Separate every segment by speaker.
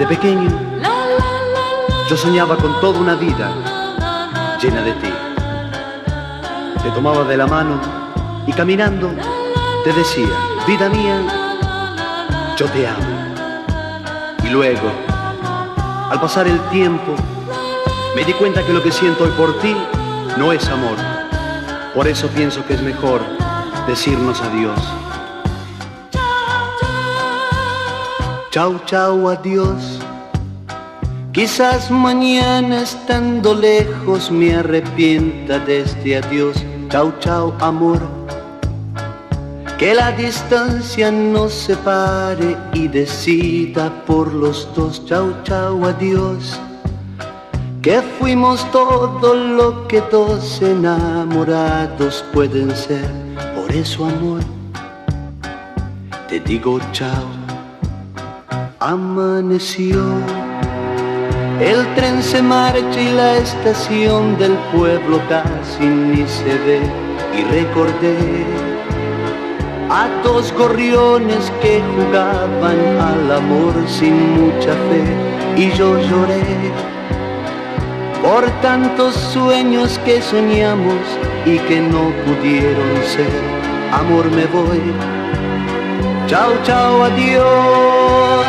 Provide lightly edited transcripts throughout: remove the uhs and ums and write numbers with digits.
Speaker 1: De pequeño, yo soñaba con toda una vida llena de ti. Te tomaba de la mano y caminando te decía, vida mía, yo te amo. Y luego, al pasar el tiempo, me di cuenta que lo que siento hoy por ti no es amor. Por eso pienso que es mejor decirnos adiós. Chau, chau, adiós. Quizás mañana estando lejos me arrepienta de este adiós. Chau, chau, amor. Que la distancia nos separe y decida por los dos. Chau, chau, adiós. Que fuimos todo lo que dos enamorados pueden ser. Por eso, amor, te digo chau. Amaneció, el tren se marcha y la estación del pueblo casi ni se ve. Y recordé a dos gorriones que jugaban al amor sin mucha fe. Y yo lloré por tantos sueños que soñamos y que no pudieron ser. Amor, me voy. Chau, chau, adiós.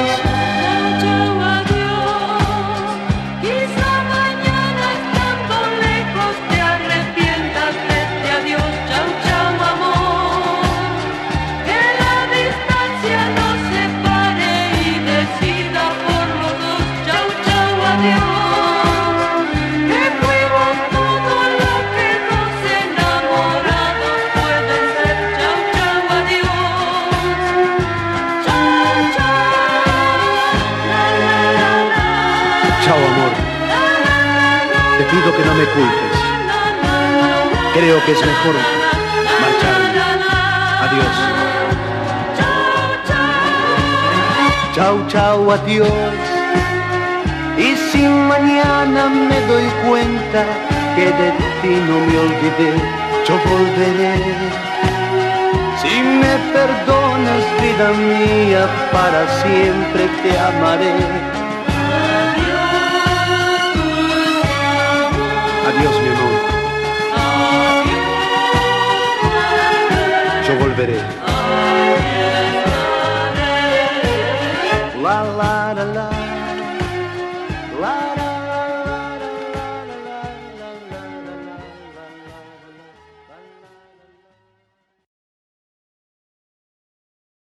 Speaker 1: Chao, amor, te pido que no me culpes. Creo que es mejor marcharme. Adiós. Chao, chao, adiós. Y si mañana me doy cuenta que de ti no me olvidé, yo volveré. Si me perdonas, vida mía, para siempre te amaré. Adiós, mi amor. Yo volveré.